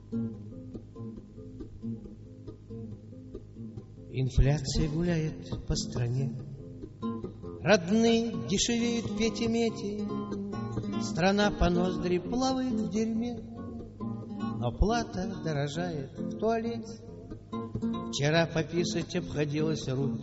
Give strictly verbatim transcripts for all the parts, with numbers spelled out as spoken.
Инфляция гуляет по стране, родные дешевеют пети-мети, страна по ноздри плавает в дерьме, но плата дорожает в туалете. Вчера пописать обходилась рубь,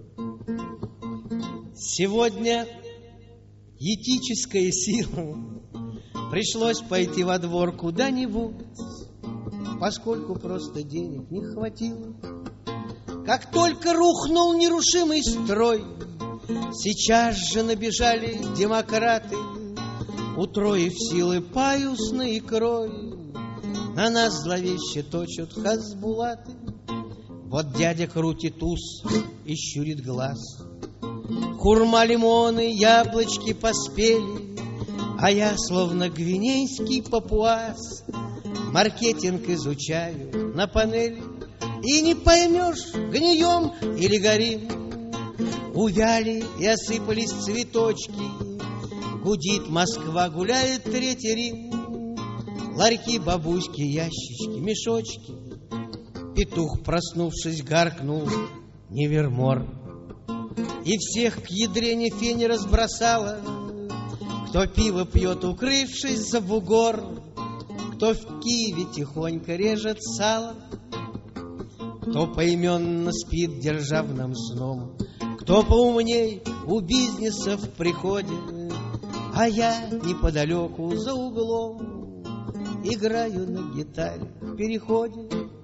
сегодня этическая сила. Пришлось пойти во двор куда-нибудь, поскольку просто денег не хватило. Как только рухнул нерушимый строй, сейчас же набежали демократы, утроив силы паюсной икрой. На нас зловеще точат хазбулаты. Вот дядя крутит ус и щурит глаз. Хурма, лимоны, яблочки поспели, а я, словно гвинейский папуас, маркетинг изучаю на панели. И не поймешь, гнием или горим. Увяли и осыпались цветочки, гудит Москва, гуляет Третий Рим. Ларьки, бабуськи, ящички, мешочки. Петух, проснувшись, гаркнул: невермор. И всех к ядрене фени разбросала. Кто пиво пьет, укрывшись за бугор, кто в Киеве тихонько режет сало, кто поименно спит державным сном, кто поумней у бизнеса в приходе. А я неподалеку за углом играю на гитаре в переходе.